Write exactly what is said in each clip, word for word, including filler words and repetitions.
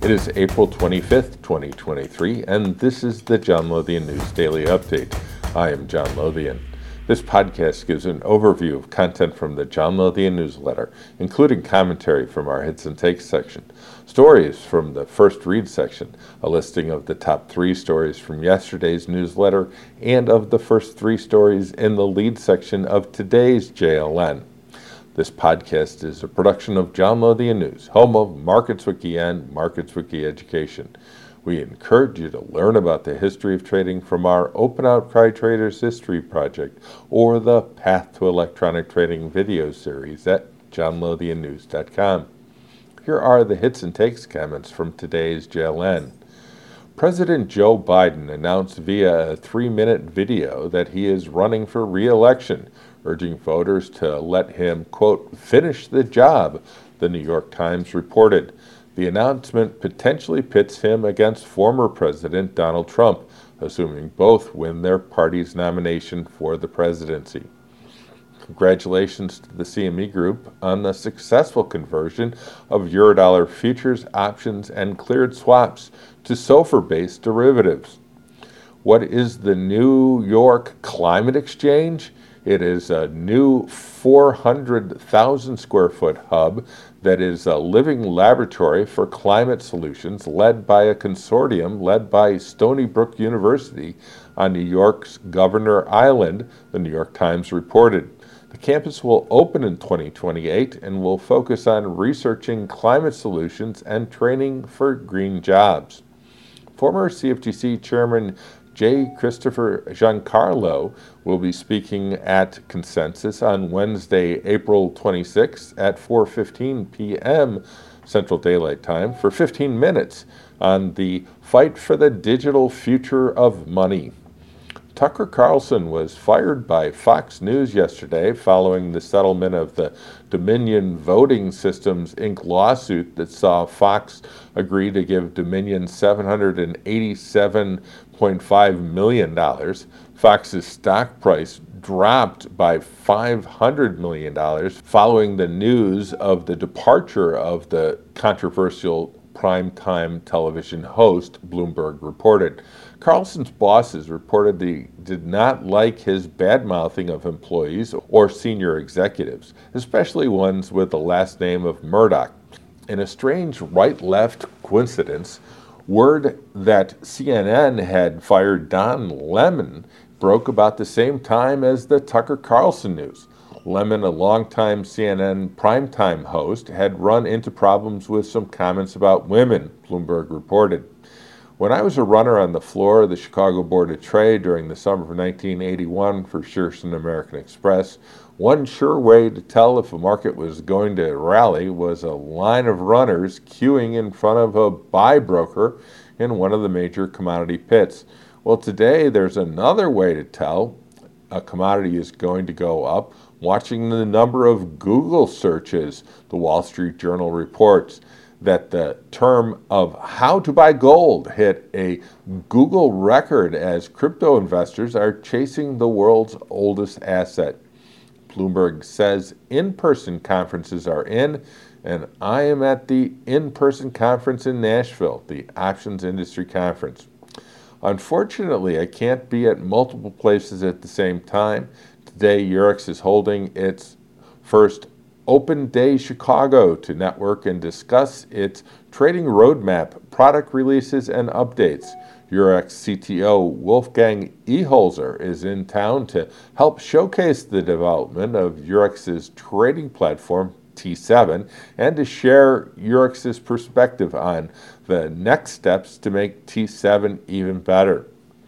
It is April twenty-fifth, twenty twenty-three, and this is the John Lothian News Daily Update. I am John Lothian. This podcast gives an overview of content from the John Lothian newsletter, including commentary from our Hits and Takes section, stories from the First Read section, a listing of the top three stories from yesterday's newsletter, and of the first three stories in the lead section of today's J L N. This podcast is a production of John Lothian News, home of MarketsWiki and MarketsWiki Education. We encourage you to learn about the history of trading from our Open Outcry Traders History Project or the Path to Electronic Trading video series at john lothian news dot com. Here are the hits and takes comments from today's J L N. President Joe Biden announced via a three-minute video that he is running for re-election, urging voters to let him, quote, finish the job, the New York Times reported. The announcement potentially pits him against former President Donald Trump, assuming both win their party's nomination for the presidency. Congratulations to the C M E Group on the successful conversion of Eurodollar futures, options, and cleared swaps to SOFR-based derivatives. What is the New York Climate Exchange? It is a new four hundred thousand square foot hub that is a living laboratory for climate solutions led by a consortium led by Stony Brook University on New York's Governor Island, the New York Times reported. The campus will open in twenty twenty-eight and will focus on researching climate solutions and training for green jobs. Former C F T C Chairman J. Christopher Giancarlo will be speaking at Consensus on Wednesday, April twenty-sixth at four fifteen p.m. Central Daylight Time for fifteen minutes on the fight for the digital future of money. Tucker Carlson was fired by Fox News yesterday following the settlement of the Dominion Voting Systems Incorporated lawsuit that saw Fox agree to give Dominion seven hundred eighty-seven point five million dollars. Fox's stock price dropped by five hundred million dollars following the news of the departure of the controversial primetime television host, Bloomberg reported. Carlson's bosses reportedly did not like his bad-mouthing of employees or senior executives, especially ones with the last name of Murdoch. In a strange right-left coincidence, word that C N N had fired Don Lemon broke about the same time as the Tucker Carlson news. Lemon, a longtime C N N primetime host, had run into problems with some comments about women, Bloomberg reported. When I was a runner on the floor of the Chicago Board of Trade during the summer of nineteen eighty-one for Shearson American Express, one sure way to tell if a market was going to rally was a line of runners queuing in front of a buy broker in one of the major commodity pits. Well, today there's another way to tell a commodity is going to go up, watching the number of Google searches. The Wall Street Journal reports that the term of how to buy gold hit a Google record as crypto investors are chasing the world's oldest asset. Bloomberg says in-person conferences are in, and I am at the in-person conference in Nashville, the Options Industry Conference. Unfortunately, I can't be at multiple places at the same time. Today, Eurex is holding its first Open Day Chicago to network and discuss its trading roadmap, product releases, and updates. Eurex C T O Wolfgang Eholzer is in town to help showcase the development of Eurex's trading platform, T seven, and to share Eurex's perspective on the next steps to make T seven even better.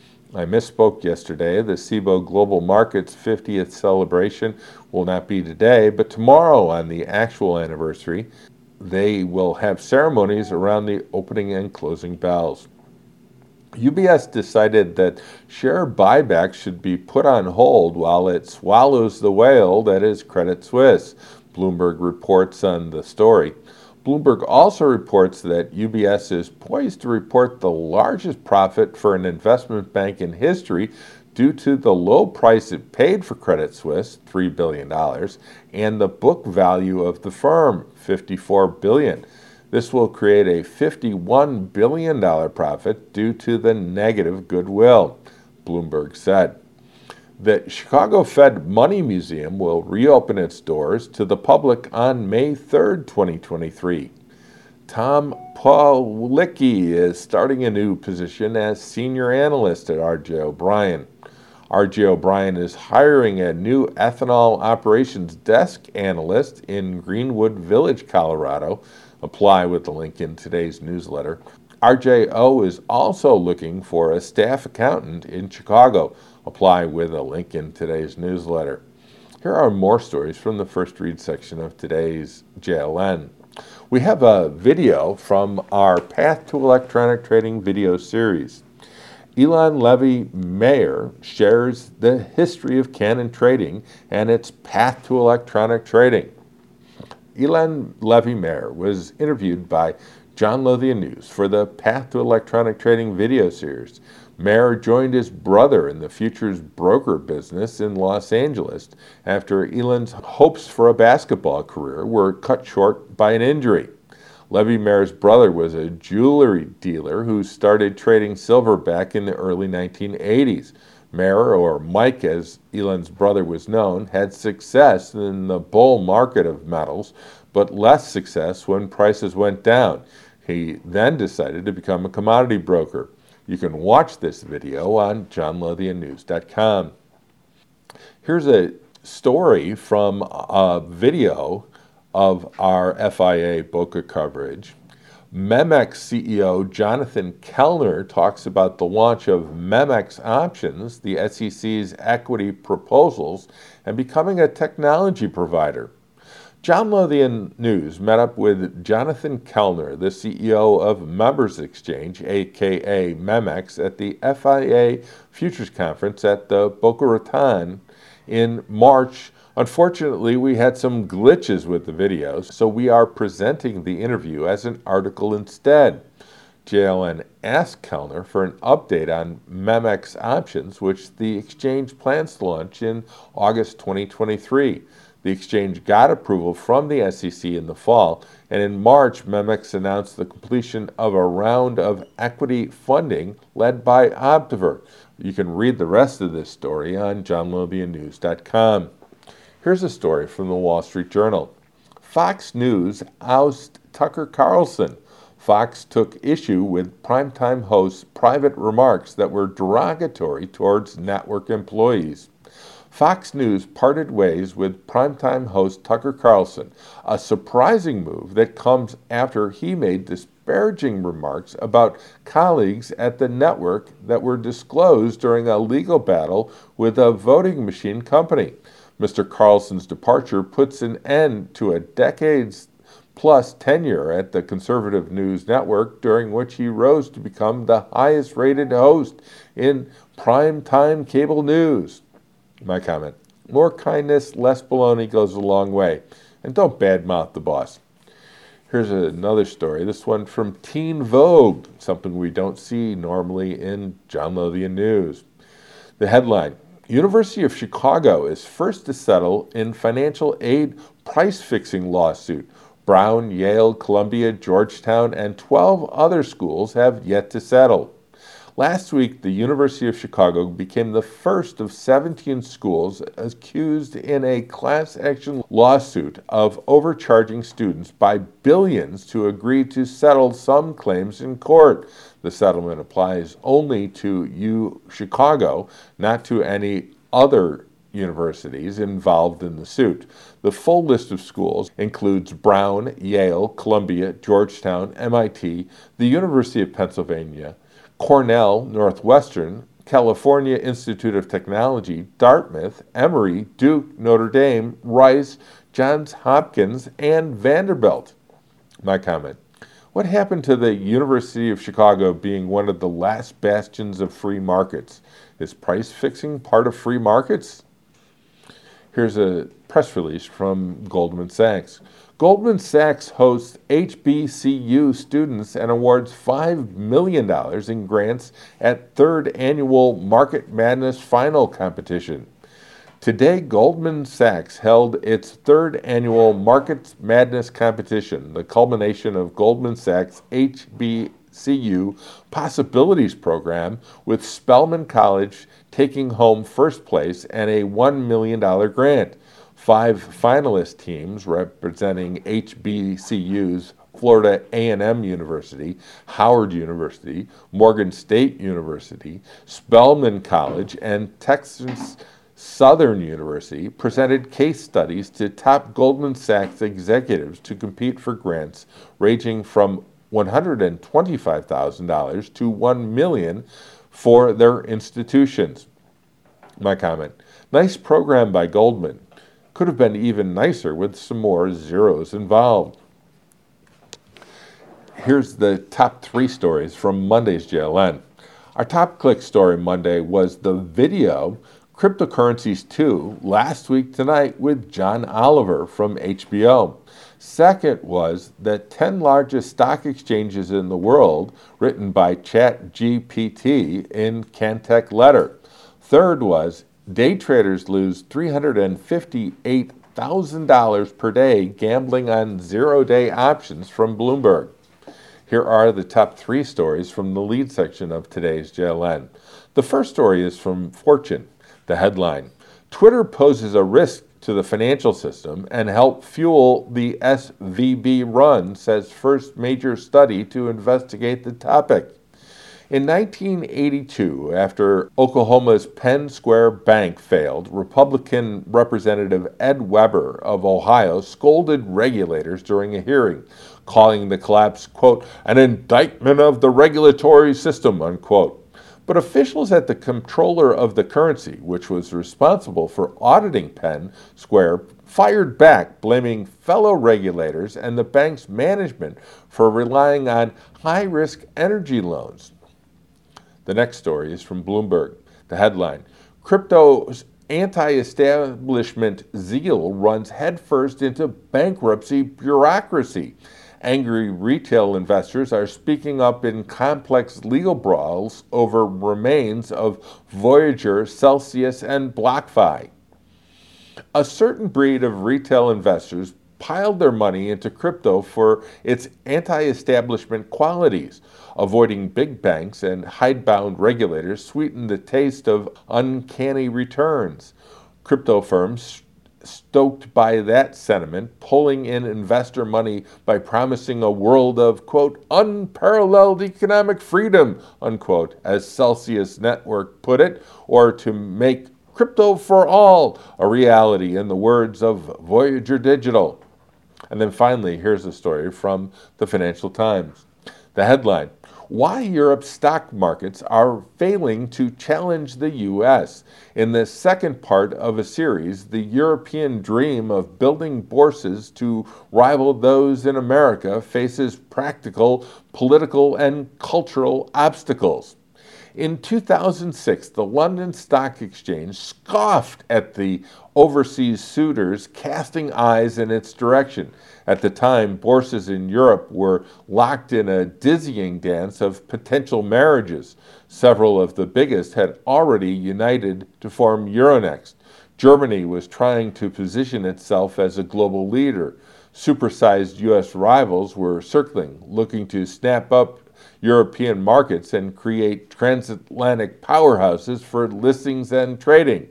I misspoke yesterday. The Cboe Global Markets fiftieth celebration will not be today, but tomorrow on the actual anniversary, they will have ceremonies around the opening and closing bells. U B S decided that share buybacks should be put on hold while it swallows the whale that is Credit Suisse. Bloomberg reports on the story. Bloomberg also reports that U B S is poised to report the largest profit for an investment bank in history due to the low price it paid for Credit Suisse, three billion dollars, and the book value of the firm, fifty-four billion dollars. This will create a fifty-one billion dollars profit due to the negative goodwill, Bloomberg said. The Chicago Fed Money Museum will reopen its doors to the public on May third, twenty twenty-three. Tom Pawlicki is starting a new position as senior analyst at R J O'Brien. R J O'Brien is hiring a new ethanol operations desk analyst in Greenwood Village, Colorado. Apply with the link in today's newsletter. R J O is also looking for a staff accountant in Chicago. Apply with a link in today's newsletter. Here are more stories from the first read section of today's J L N. We have a video from our Path to Electronic Trading video series. Ilan Levy-Meyer shares the history of Cannon Trading and its path to electronic trading. Ilan Levy-Meyer was interviewed by John Lothian News for the Path to Electronic Trading video series. Meyer joined his brother in the futures broker business in Los Angeles after Ilan's hopes for a basketball career were cut short by an injury. Levy-Meyer's brother was a jewelry dealer who started trading silver back in the early nineteen eighties. Meyer, or Mike as Ilan's brother was known, had success in the bull market of metals, but less success when prices went down. He then decided to become a commodity broker. You can watch this video on john lothian news dot com. Here's a story from a video of our F I A Boca coverage. Memex C E O Jonathan Kellner talks about the launch of Memex Options, the S E C's equity proposals, and becoming a technology provider. John Lothian News met up with Jonathan Kellner, the C E O of Members Exchange, aka Memex, at the F I A Futures Conference at the Boca Raton in March. Unfortunately, we had some glitches with the videos, so we are presenting the interview as an article instead. J L N asked Kellner for an update on Memex Options, which the exchange plans to launch in August twenty twenty-three. The exchange got approval from the S E C in the fall, and in March, Memex announced the completion of a round of equity funding led by Optiver. You can read the rest of this story on john lothian news dot com. Here's a story from the Wall Street Journal. Fox News ousts Tucker Carlson. Fox took issue with primetime host's private remarks that were derogatory towards network employees. Fox News parted ways with primetime host Tucker Carlson, a surprising move that comes after he made disparaging remarks about colleagues at the network that were disclosed during a legal battle with a voting machine company. Mister Carlson's departure puts an end to a decades-plus tenure at the conservative news network, during which he rose to become the highest-rated host in primetime cable news. My comment: more kindness, less baloney goes a long way. And don't badmouth the boss. Here's another story, this one from Teen Vogue, something we don't see normally in John Lothian News. The headline: University of Chicago is first to settle in financial aid price-fixing lawsuit. Brown, Yale, Columbia, Georgetown, and twelve other schools have yet to settle. Last week, the University of Chicago became the first of seventeen schools accused in a class action lawsuit of overcharging students by billions to agree to settle some claims in court. The settlement applies only to U Chicago, not to any other universities involved in the suit. The full list of schools includes Brown, Yale, Columbia, Georgetown, M I T, the University of Pennsylvania, Cornell, Northwestern, California Institute of Technology, Dartmouth, Emory, Duke, Notre Dame, Rice, Johns Hopkins, and Vanderbilt. My comment: what happened to the University of Chicago being one of the last bastions of free markets? Is price fixing part of free markets? Here's a press release from Goldman Sachs. Goldman Sachs hosts H B C U students and awards five million dollars in grants at third annual Market Madness Final competition. Today, Goldman Sachs held its third annual Market Madness competition, the culmination of Goldman Sachs' H B C U Possibilities program, with Spelman College taking home first place and a one million dollars grant. Five finalist teams representing H B C U's Florida A and M University, Howard University, Morgan State University, Spelman College, and Texas Southern University presented case studies to top Goldman Sachs executives to compete for grants ranging from one hundred twenty-five thousand dollars to one million dollars for their institutions. My comment: nice program by Goldman. Could have been even nicer with some more zeros involved. Here's the top three stories from Monday's J L N. Our top click story Monday was the video Cryptocurrencies two last week tonight with John Oliver from H B O. Second was the ten largest stock exchanges in the world, written by ChatGPT in Cantech letter. Third was day traders lose three hundred fifty-eight thousand dollars per day gambling on zero-day options from Bloomberg. Here are the top three stories from the lead section of today's J L N. The first story is from Fortune. The headline: Twitter poses a risk to the financial system and help fuel the S V B run, says first major study to investigate the topic. In nineteen eighty-two, after Oklahoma's Penn Square Bank failed, Republican Representative Ed Weber of Ohio scolded regulators during a hearing, calling the collapse, quote, an indictment of the regulatory system, unquote. But officials at the Comptroller of the Currency, which was responsible for auditing Penn Square, fired back, blaming fellow regulators and the bank's management for relying on high-risk energy loans. The next story is from Bloomberg. The headline: Crypto's anti-establishment zeal runs headfirst into bankruptcy bureaucracy. Angry retail investors are speaking up in complex legal brawls over remains of Voyager, Celsius, and BlockFi. A certain breed of retail investors piled their money into crypto for its anti-establishment qualities. Avoiding big banks and hidebound regulators sweetened the taste of uncanny returns. Crypto firms, stoked by that sentiment, pulling in investor money by promising a world of, quote, unparalleled economic freedom, unquote, as Celsius Network put it, or to make crypto for all a reality, in the words of Voyager Digital. And then finally, here's a story from the Financial Times. The headline: Why Europe's stock markets are failing to challenge the U S. In the second part of a series, the European dream of building bourses to rival those in America faces practical, political, and cultural obstacles. In two thousand six, the London Stock Exchange scoffed at the overseas suitors casting eyes in its direction. At the time, bourses in Europe were locked in a dizzying dance of potential marriages. Several of the biggest had already united to form Euronext. Germany was trying to position itself as a global leader. Supersized U S rivals were circling, looking to snap up European markets and create transatlantic powerhouses for listings and trading.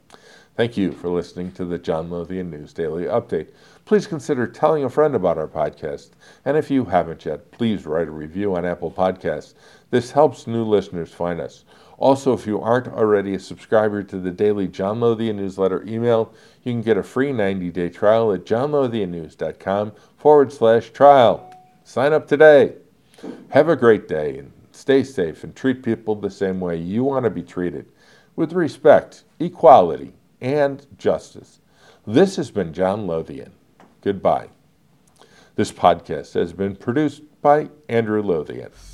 Thank you for listening to the John Lothian News Daily Update. Please consider telling a friend about our podcast. And if you haven't yet, please write a review on Apple Podcasts. This helps new listeners find us. Also, if you aren't already a subscriber to the daily John Lothian newsletter email, you can get a free ninety-day trial at johnlothiannews.com forward slash trial. Sign up today. Have a great day and stay safe and treat people the same way you want to be treated, with respect, equality, and justice. This has been John Lothian. Goodbye. This podcast has been produced by Andrew Lothian.